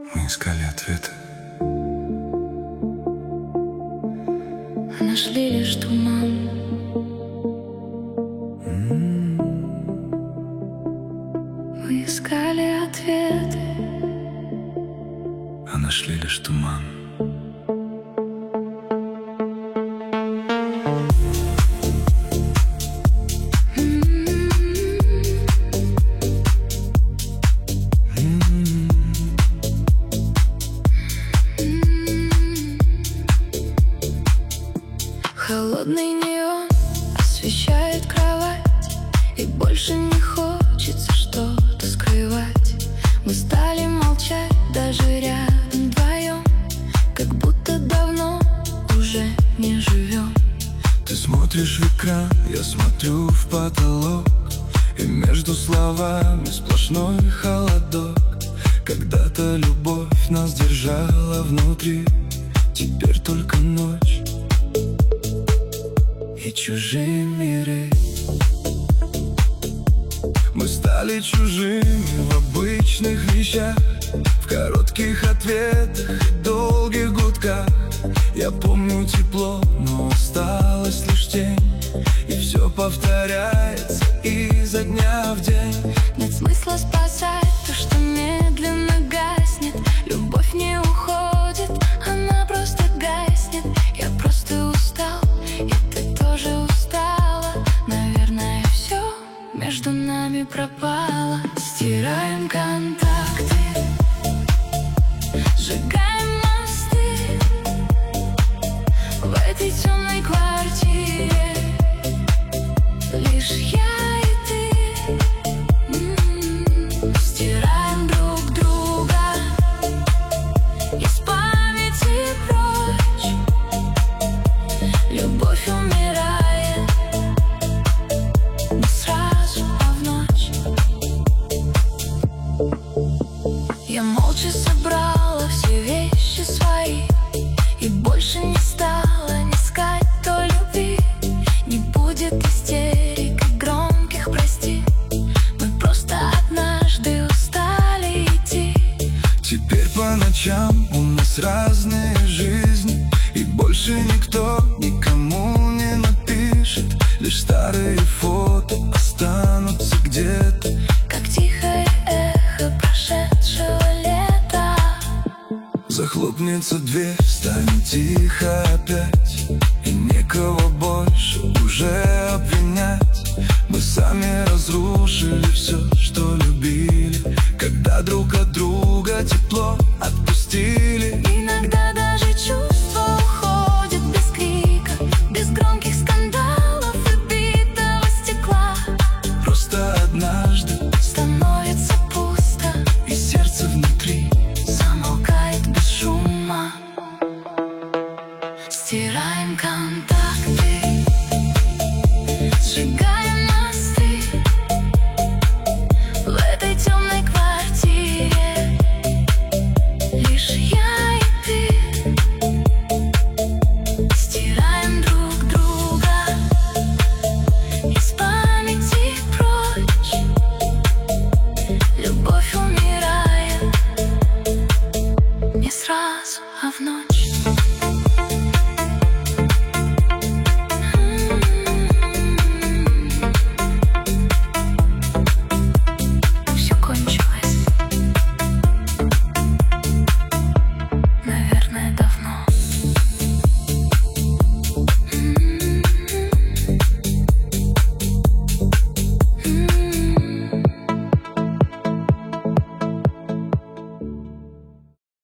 Мы искали ответы, а нашли лишь туман. Мы искали ответы, а нашли лишь туман. Холодный неон освещает кровать, и больше не хочется что-то скрывать. Мы стали молчать даже рядом вдвоем, как будто давно уже не живем. Ты смотришь в экран, я смотрю в потолок, и между словами сплошной холодок. Когда-то любовь нас держала внутри, теперь только ночь и чужие миры. Мы стали чужими в обычных вещах, в коротких ответах и долгих гудках. Я помню тепло, но осталась лишь тень, и все повторяется изо дня в день. Нет смысла спасать то, что медленно гаснет. Любовь не уходит, она просто гаснет. Я просто устал, и ты тоже устала. Наверное, все между нами пропало. Стираем контакты, сжигаем мосты в этой темной квартире. Лишь я и ты стираем друг друга из памяти прочь. Любовь умирает не сразу, а в ночь. Я молча собрала все вещи свои и больше не стала не искать той любви. Не будет истерик и громких прости. Мы просто однажды устали идти. Теперь по ночам у нас разные жизни, и больше никто никому не напишет. Лишь старые фото останутся где-то, как тихое эхо прошедшего лета. Захлопнется дверь, станет тихо опять, и некого больше уже обвинять. Мы сами разрушили все,